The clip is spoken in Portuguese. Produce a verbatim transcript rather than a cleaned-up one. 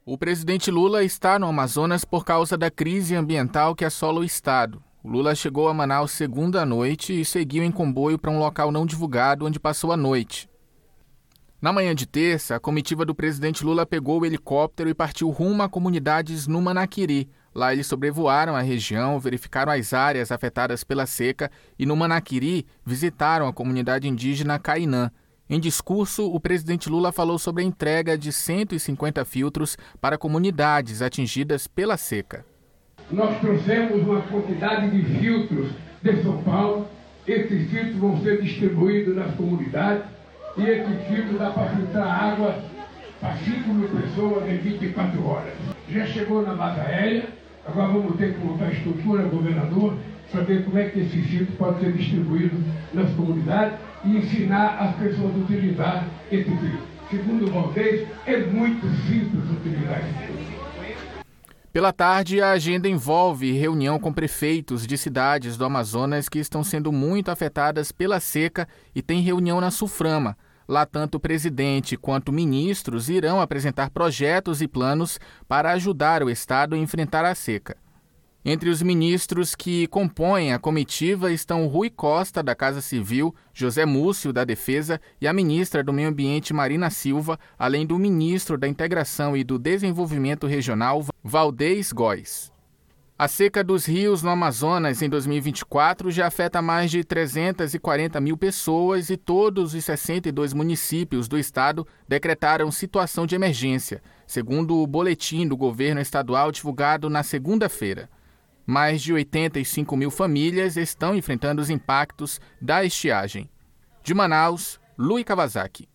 O presidente Lula está no Amazonas por causa da crise ambiental que assola o estado. O Lula chegou a Manaus segunda noite e seguiu em comboio para um local não divulgado, onde passou a noite. Na manhã de terça, a comitiva do presidente Lula pegou o helicóptero e partiu rumo a comunidades no Manaquiri. Lá eles sobrevoaram a região, verificaram as áreas afetadas pela seca e no Manaquiri visitaram a comunidade indígena Cainã. Em discurso, o presidente Lula falou sobre a entrega de cento e cinquenta filtros para comunidades atingidas pela seca. Nós trouxemos uma quantidade de filtros de São Paulo. Esses filtros vão ser distribuídos nas comunidades e esse filtro dá para filtrar água para cinco mil pessoas em vinte e quatro horas. Já chegou na base aérea, agora vamos ter que montar a estrutura, governador, para ver como é que esse filtro pode ser distribuído nas comunidades e ensinar as pessoas a utilizar esse filtro. Segundo o Valdez, é muito simples utilizar esse filtro. Pela tarde, a agenda envolve reunião com prefeitos de cidades do Amazonas que estão sendo muito afetadas pela seca e tem reunião na Suframa. Lá, tanto o presidente quanto ministros irão apresentar projetos e planos para ajudar o estado a enfrentar a seca. Entre os ministros que compõem a comitiva estão Rui Costa, da Casa Civil, José Múcio, da Defesa, e a ministra do Meio Ambiente, Marina Silva, além do ministro da Integração e do Desenvolvimento Regional, Valdez Góes. A seca dos rios no Amazonas em dois mil e vinte e quatro já afeta mais de trezentas e quarenta mil pessoas e todos os sessenta e dois municípios do estado decretaram situação de emergência, segundo o boletim do governo estadual divulgado na segunda-feira. Mais de oitenta e cinco mil famílias estão enfrentando os impactos da estiagem. De Manaus, Luiz Kawasaki.